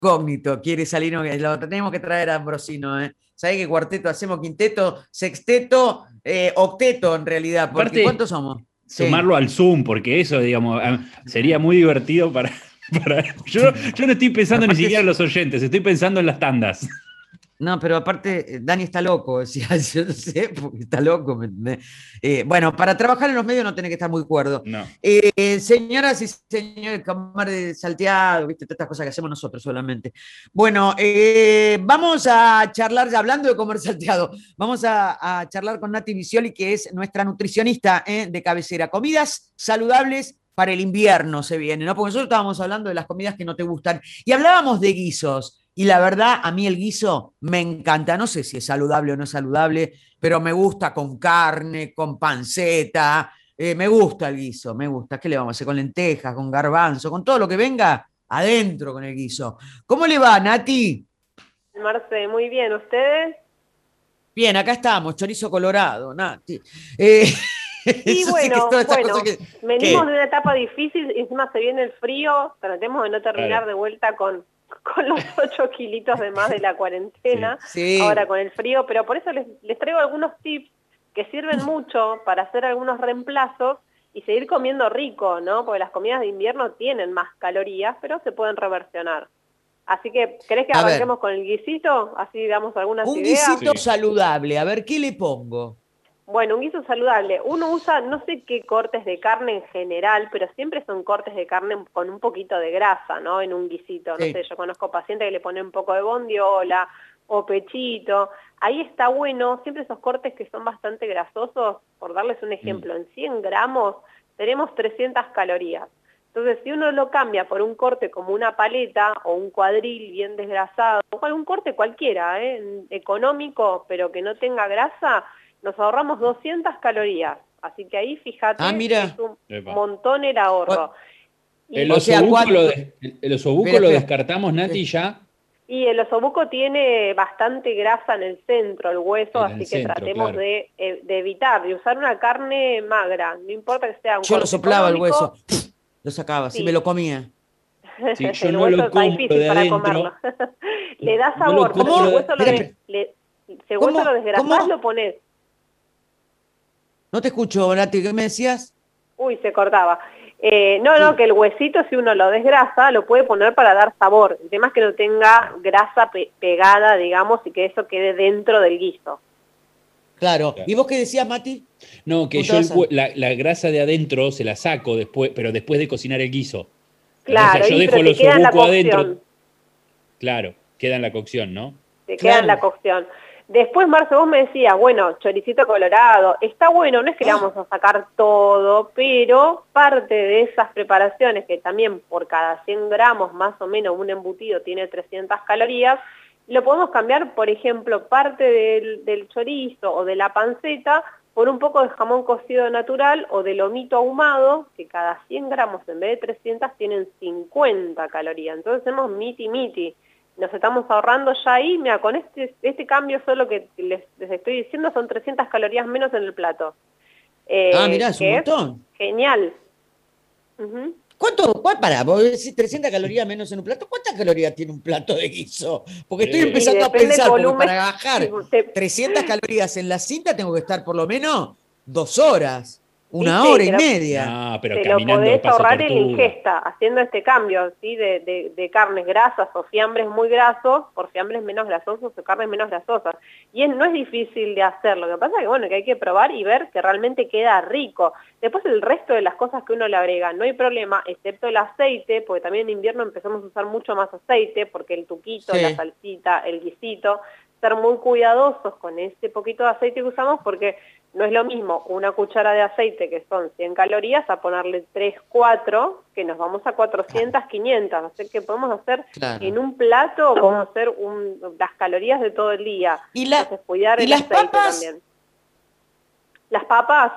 incógnito, quiere salir, lo tenemos que traer a Ambrosino, ¿eh? ¿Sabés qué cuarteto hacemos? Quinteto, sexteto, octeto en realidad, porque Aparte, ¿cuántos somos? Sí. sumarlo al Zoom, porque eso, digamos, sería muy divertido para... Yo no estoy pensando ni Aparte, siquiera en los oyentes, estoy pensando en las tandas. no, pero aparte, Dani está loco, decía, yo no sé, porque está loco. Bueno, para trabajar en los medios no tenés que estar muy cuerdo. No. Señoras y señores, comer de salteado, ¿viste? Todas estas cosas que hacemos nosotros solamente. Bueno, vamos a charlar, ya hablando de comer salteado, vamos a charlar con Nati Vicioli, que es nuestra nutricionista de cabecera. Comidas saludables para el invierno se viene, ¿no? Porque nosotros estábamos hablando de las comidas que no te gustan y hablábamos de guisos. Y la verdad, a mí el guiso me encanta. No sé si es saludable o no es saludable, pero me gusta con carne, con panceta. Me gusta el guiso, me gusta. ¿Qué le vamos a hacer? Con lentejas, con garbanzo, con todo lo que venga adentro con el guiso. ¿Cómo le va, Nati? Marce, muy bien. ¿Ustedes? Bien, acá estamos, chorizo colorado, Nati. Eh, Y eso sí que es toda esa cosa bueno, que... venimos de ¿Qué? una etapa difícil y encima se viene el frío. Tratemos de no Claro, terminar de vuelta con los 8 kilitos de más de la sí. cuarentena, ahora Sí. con el frío, pero por eso les traigo algunos tips que sirven mucho para hacer algunos reemplazos y seguir comiendo rico, ¿no? Porque las comidas de invierno tienen más calorías, pero se pueden reversionar. Así que, ¿querés que A ver, arranquemos con el guisito? Así damos algunas un ideas. guisito Sí. saludable. A ver, ¿qué le pongo? Bueno, un guiso saludable. Uno usa, no sé qué cortes de carne en general, pero siempre son cortes de carne con un poquito de grasa, ¿no? En un guisito. No sé, Sí. yo conozco pacientes que le ponen un poco de bondiola o pechito. Ahí está bueno, siempre esos cortes que son bastante grasosos, por darles un Mm. ejemplo, en 100 gramos tenemos 300 calorías. Entonces, si uno lo cambia por un corte como una paleta o un cuadril bien desgrasado, o un corte cualquiera, económico, pero que no tenga grasa, nos ahorramos 200 calorías. Así que ahí Ah, fíjate que es mira. un Epa. montón el O, ahorro. El o Y, sea, osobuco cuatro. el osobuco Espera, lo espera. descartamos, Nati, Sí. ya y el osobuco tiene bastante grasa en el centro, el hueso, en el así que centro, tratemos claro. de evitar, de usar una carne magra. No importa que sea un Yo lo corte soplaba el hueso, económico, lo sacaba, sí me sí. lo comía. Sí, yo El no hueso lo está como lo difícil de para comerlo. adentro, Le da no lo sabor, pero como si lo el ¿Cómo? de... hueso Espera, espera. si el hueso lo ¿Cómo? desgrasás, lo ¿Cómo? pones. No te escucho, Nati, ¿qué me decías? Uy, se cortaba. No, Sí. que el huesito, si uno lo desgrasa, lo puede poner para dar sabor. El tema es que no tenga grasa pegada, digamos, y que eso quede dentro del guiso. Claro. ¿Y Claro. vos qué decías, Mati? No, que yo Preguntabas algo. la grasa de adentro se la saco después, pero después de cocinar el guiso. Entonces Claro, yo pero dejo el te queda en la osobuco adentro, cocción. claro, queda en la cocción, ¿no? Te queda en la Claro. cocción. Después, Marce, vos me decías, bueno, choricito colorado, está bueno, no es que le Ah, vamos a sacar todo, pero parte de esas preparaciones, que también por cada 100 gramos más o menos un embutido tiene 300 calorías, lo podemos cambiar, por ejemplo, parte del chorizo o de la panceta por un poco de jamón cocido natural o de lomito ahumado, que cada 100 gramos en vez de 300 tienen 50 calorías. Entonces hacemos miti miti. Nos estamos ahorrando ya ahí, mira, con este cambio solo que les estoy diciendo son 300 calorías menos en el plato, mirá, es un que es montón. genial. Ujú. Pará, vos decís 300 calorías menos en un plato. ¿Cuántas calorías tiene un plato de guiso? Porque estoy Eh, Y empezando a depende el pensar, porque volumen. para Sí, bajar 300 calorías en la cinta tengo que estar por lo menos 2 horas, una viste, hora y media. no, pero te lo caminando podés paso ahorrar en la tortuga. ingesta, haciendo este cambio, ¿sí? De carnes grasas o fiambres muy grasos por fiambres menos grasosos o carnes menos grasosas. Y no es difícil de hacer, lo que pasa es que, bueno, que hay que probar y ver que realmente queda rico. Después el resto de las cosas que uno le agrega, no hay problema, excepto el aceite, porque también en invierno empezamos a usar mucho más aceite, porque el tuquito, la Sí. salsita, el guisito, ser muy cuidadosos con ese poquito de aceite que usamos, porque no es lo mismo una cuchara de aceite, que son 100 calorías, a ponerle 3, 4, que nos vamos a Claro, 400, 500. O sea que podemos hacer en claro. un plato, podemos hacer las calorías de todo el día. ¿Y, Entonces, cuidar y el las aceite papas? también. Las papas,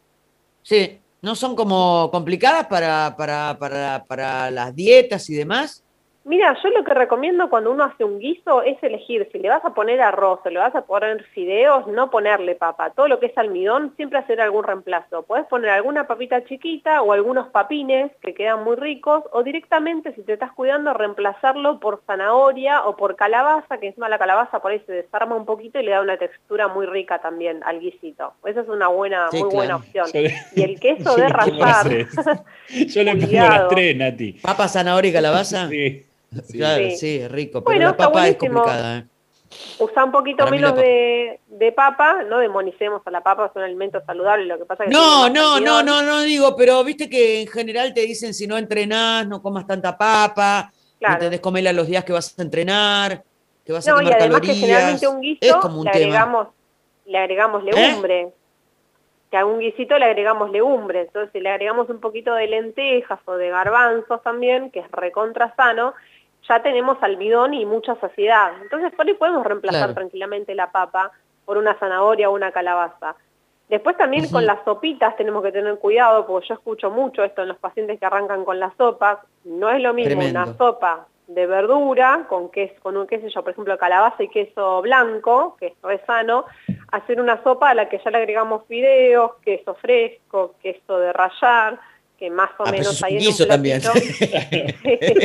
Sí, ¿no son como complicadas para las dietas y demás? Mira, yo lo que recomiendo cuando uno hace un guiso es elegir si le vas a poner arroz o le vas a poner fideos, no ponerle papa. Todo lo que es almidón, siempre hacer algún reemplazo. Podés poner alguna papita chiquita o algunos papines que quedan muy ricos, o directamente, si te estás cuidando, reemplazarlo por zanahoria o por calabaza, que encima la calabaza por ahí se desarma un poquito y le da una textura muy rica también al guisito. Esa es una buena, Sí, muy claro. buena opción. Yo le- Y el queso yo de le pongo rallar, yo le pongo las cuidado. 3, Nati. ¿Papa, zanahoria y calabaza? Sí, sí. Claro, Sí. sí, es rico, pero Bueno, la está papa es buenísimo. complicada, ¿eh? Usa un poquito Para mí la menos papa. de papa, no demonicemos a la papa, es un alimento saludable, lo que pasa es que tiene No, más no, no, almidón. no, no digo, pero viste que en general te dicen si no entrenás, no comas tanta papa, ¿me Claro. entendés? Comela los días que vas a entrenar, que vas a No, y quemar además que generalmente a calorías. un Es guiso como un tema. le agregamos ¿Eh? legumbre, que a un guisito le agregamos legumbre, entonces si le agregamos un poquito de lentejas o de garbanzos también, que es recontra sano, ya tenemos almidón y mucha saciedad. Entonces por ahí podemos reemplazar Claro. tranquilamente la papa por una zanahoria o una calabaza. Después también con Ujú. las sopitas tenemos que tener cuidado, porque yo escucho mucho esto en los pacientes que arrancan con las sopas. No es lo mismo una Tremendo. sopa de verdura con queso, con un queso, por ejemplo, calabaza y queso blanco, que es re sano, hacer una sopa a la que ya le agregamos fideos, queso fresco, queso de rallar, que más o Ah, pero eso menos es ahí un en un guiso también. platito.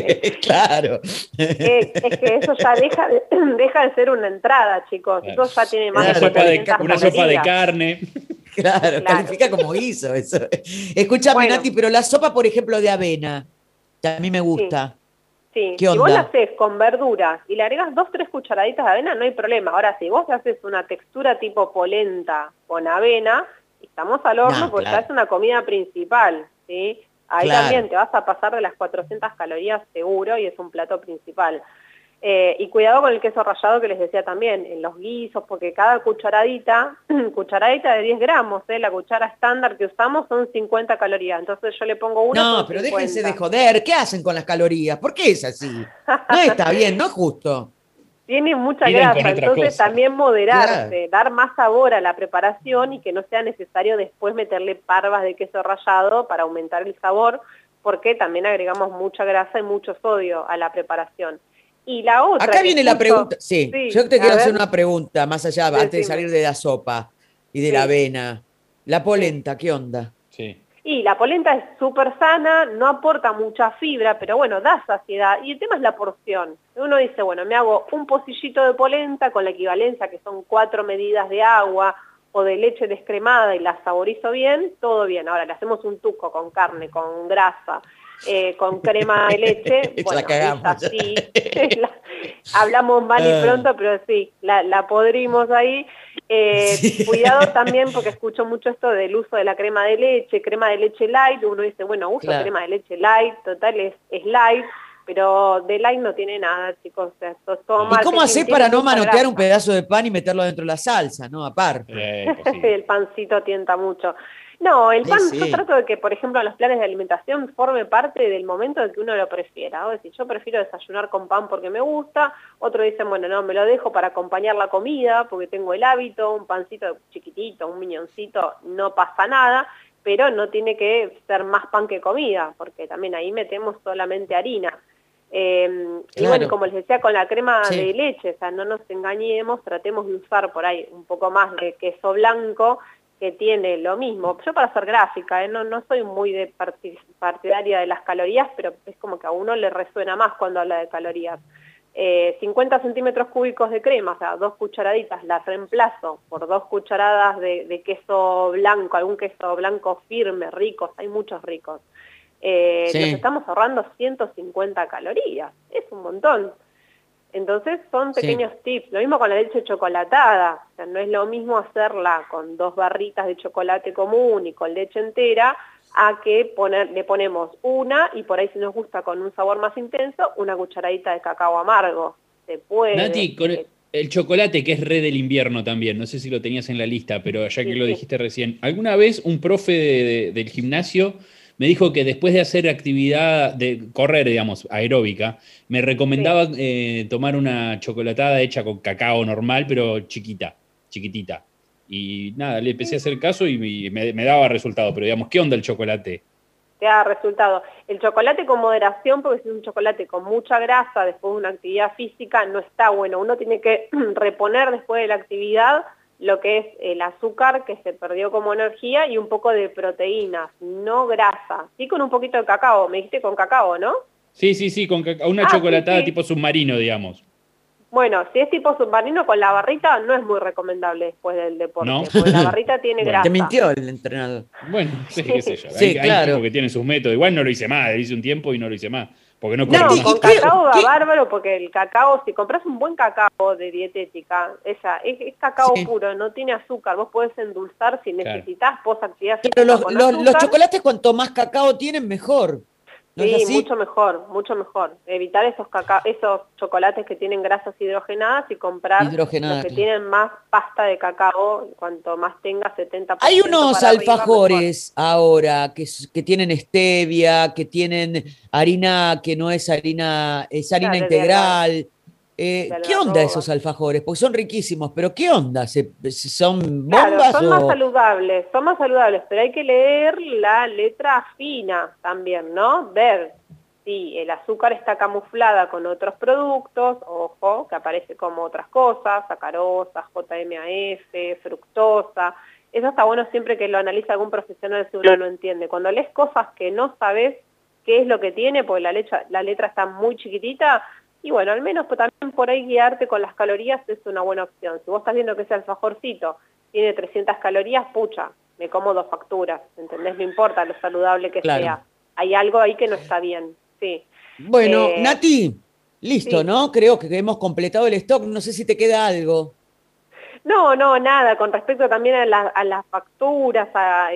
Claro. Es que eso ya deja de ser una entrada, chicos. Eso ya tiene más Una Claro, de sopa de, 400 una sopa de calorías. carne. Claro, Claro. califica como guiso eso. Escúchame, Bueno. Nati, pero la sopa, por ejemplo, de avena, que a mí me gusta. Sí, ¿Qué si vos la onda? haces con verduras y le agregas 2-3 cucharaditas de avena, no hay problema. Ahora, si vos haces una textura tipo polenta con avena, estamos al horno No, porque ya claro. es una comida principal, ¿sí? Ahí Claro. también te vas a pasar de las 400 calorías seguro y es un plato principal. Y cuidado con el queso rallado que les decía también, en los guisos, porque cada cucharadita de 10 gramos, la cuchara estándar que usamos son 50 calorías, entonces yo le pongo una No, son pero 50. déjense de joder. ¿Qué hacen con las calorías? ¿Por qué es así? No está bien, no es justo. Tiene mucha Miran con grasa, otra entonces cosa. también moderarse, Claro. dar más sabor a la preparación y que no sea necesario después meterle parvas de queso rallado para aumentar el sabor, porque también agregamos mucha grasa y mucho sodio a la preparación. Y la otra Acá que viene la escucho- pregunta. Sí, sí, yo te a quiero hacer ver, una pregunta más allá, antes de decime. salir de la sopa y de la Sí. avena. La Sí. polenta, ¿qué onda? Sí. Y la polenta es súper sana, no aporta mucha fibra, pero bueno, da saciedad. Y el tema es la porción. Uno dice, bueno, me hago un pocillito de polenta con la equivalencia que son 4 medidas de agua o de leche descremada y la saborizo bien, todo bien. Ahora le hacemos un tuco con carne, con grasa, con crema de leche, La bueno, cagamos. esa sí, hablamos mal y pronto, pero sí, la podrimos ahí. Sí. Cuidado también porque escucho mucho esto del uso de la crema de leche light, uno dice, bueno, uso Claro. crema de leche light, total es light, pero de light no tiene nada, chicos, o sea, esto es todo ¿Y cómo marketing, haces tiene para no mucha manotear un grasa. pedazo de pan y meterlo dentro de la salsa, no? Aparte. Imposible. El pancito tienta mucho. No, el pan Sí. yo trato de que, por ejemplo, en los planes de alimentación forme parte del momento de que uno lo prefiera. O decir, yo prefiero desayunar con pan porque me gusta, otros dicen, bueno, no, me lo dejo para acompañar la comida porque tengo el hábito, un pancito chiquitito, un miñoncito, no pasa nada, pero no tiene que ser más pan que comida, porque también ahí metemos solamente harina. Y Claro. bueno, como les decía, con la crema Sí. de leche, o sea, no nos engañemos, tratemos de usar por ahí un poco más de queso blanco, que tiene lo mismo. Yo para ser gráfica, no soy muy de partidaria de las calorías, pero es como que a uno le resuena más cuando habla de calorías. 50 centímetros cúbicos de crema, o sea, 2 cucharaditas, las reemplazo por 2 cucharadas de queso blanco, algún queso blanco firme, ricos, hay muchos ricos. Sí. Nos estamos ahorrando 150 calorías, es un montón. Entonces son Sí. pequeños tips, lo mismo con la leche chocolatada, o sea, no es lo mismo hacerla con 2 barritas de chocolate común y con leche entera, a que le ponemos una y por ahí si nos gusta con un sabor más intenso, una cucharadita de cacao amargo. Se puede. Nati, con el chocolate, que es re del invierno también, no sé si lo tenías en la lista, pero ya que Sí, lo sí. dijiste recién, alguna vez un profe del gimnasio me dijo que después de hacer actividad, de correr, digamos, aeróbica, me recomendaba tomar una chocolatada hecha con cacao normal, pero chiquitita. Y nada, le empecé a hacer caso y me daba resultado, pero digamos, ¿qué onda el chocolate? te da resultado. El chocolate con moderación, porque si es un chocolate con mucha grasa después de una actividad física, no está bueno. Uno tiene que reponer después de la actividad lo que es el azúcar que se perdió como energía y un poco de proteínas, no grasa. Sí, con un poquito de cacao, me dijiste con cacao, ¿no? Sí, con una chocolatada sí. tipo submarino, digamos. Bueno, si es tipo submarino con la barrita, no es muy recomendable después del deporte, ¿No? porque la barrita tiene Bueno. grasa. Te mintió el entrenador. Bueno, sí, qué sé yo. Sí, Hay claro. tipos que tienen sus métodos. Igual no lo hice más, hice un tiempo y no lo hice más. Porque no corrí No, más. con cacao va bárbaro, porque el cacao, si compras un buen cacao de dietética, es cacao Sí. puro, no tiene azúcar, vos podés endulzar si necesitas post actividad física Pero con los azúcar. chocolates cuanto más cacao tienen, mejor. ¿No es Sí, así? mucho mejor, mucho mejor. Evitar esos chocolates que tienen grasas hidrogenadas y comprar los que Claro. tienen más pasta de cacao, cuanto más tenga 70% Hay unos para arriba, alfajores ahora que tienen stevia, que tienen harina que no es harina, es harina Claro, integral. de ¿Qué onda algarroba. esos alfajores? Porque son riquísimos, pero ¿qué onda? ¿Son Claro, bombas son o...? más saludables, pero hay que leer la letra fina también, ¿no? Ver si el azúcar está camuflada con otros productos, ojo, que aparece como otras cosas, sacarosa, JMAF, fructosa. Eso está bueno siempre que lo analiza algún profesional si uno no entiende. Cuando lees cosas que no sabes qué es lo que tiene, porque la letra está muy chiquitita, y bueno, al menos pues, también por ahí guiarte con las calorías es una buena opción. Si vos estás viendo que ese alfajorcito tiene 300 calorías, pucha, me como 2 facturas, ¿entendés? No importa lo saludable que Claro. sea. Hay algo ahí que no está bien, sí. Bueno, Nati, listo, sí. ¿no? Creo que hemos completado el stock. No sé si te queda algo. No, nada, con respecto también a las facturas,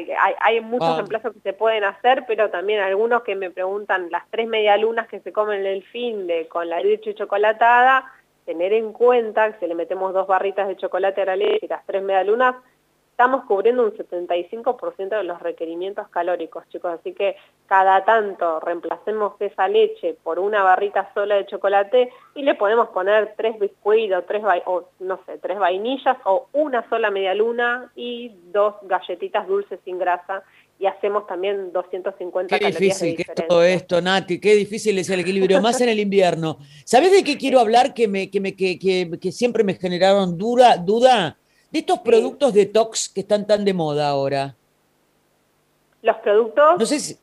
hay muchos reemplazos que se pueden hacer, pero también algunos que me preguntan, las 3 medialunas que se comen en el finde con la leche chocolatada, tener en cuenta que si le metemos 2 barritas de chocolate a la leche y las 3 medialunas, estamos cubriendo un 75% de los requerimientos calóricos, chicos, así que cada tanto reemplacemos esa leche por una barrita sola de chocolate y le podemos poner 3 biscuitos, 3 vainillas o una sola medialuna y 2 galletitas dulces sin grasa y hacemos también 250 Qué calorías difícil de que es diferencia. todo esto, Nati, qué difícil es el equilibrio, más en el invierno. ¿Sabés de qué quiero hablar que siempre me generaron duda? De estos productos detox que están tan de moda ahora. ¿Los productos? No sé si...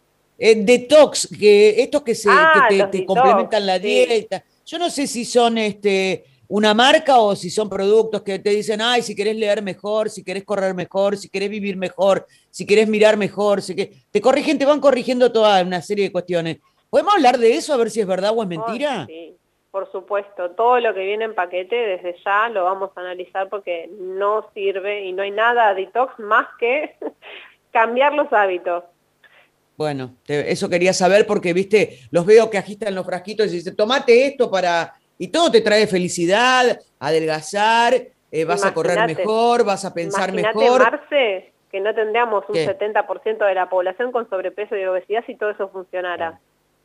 detox, que estos que los te detox, complementan la dieta. Yo no sé si son una marca o si son productos que te dicen, ay, si querés leer mejor, si querés correr mejor, si querés vivir mejor, si querés mirar mejor, te corrigen, te van corrigiendo toda una serie de cuestiones. ¿Podemos hablar de eso a ver si es verdad o es mentira? Sí, por supuesto. Todo lo que viene en paquete desde ya lo vamos a analizar porque no sirve y no hay nada detox más que cambiar los hábitos. Bueno, eso quería saber porque, viste, los veo que agitan los frasquitos y dicen, tomate esto para... Y todo te trae felicidad, adelgazar, vas a correr mejor, vas a pensar mejor. Marce, que no tendríamos un ¿Qué? 70% de la población con sobrepeso y obesidad si todo eso funcionara.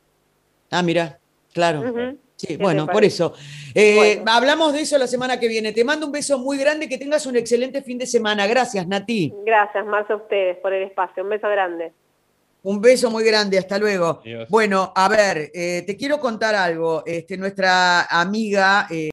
Ah, mira, claro. Sí, bueno, por eso. Hablamos de eso la semana que viene. Te mando un beso muy grande, que tengas un excelente fin de semana. Gracias, Nati. Gracias, Marce, a ustedes por el espacio. Un beso grande. Un beso muy grande, hasta luego. Adiós. Bueno, a ver, te quiero contar algo. Nuestra amiga